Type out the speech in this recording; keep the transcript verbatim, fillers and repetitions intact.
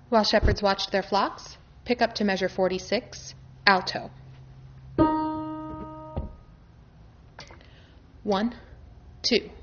While shepherds watched their flocks, pick up to measure forty-six, alto. One, two.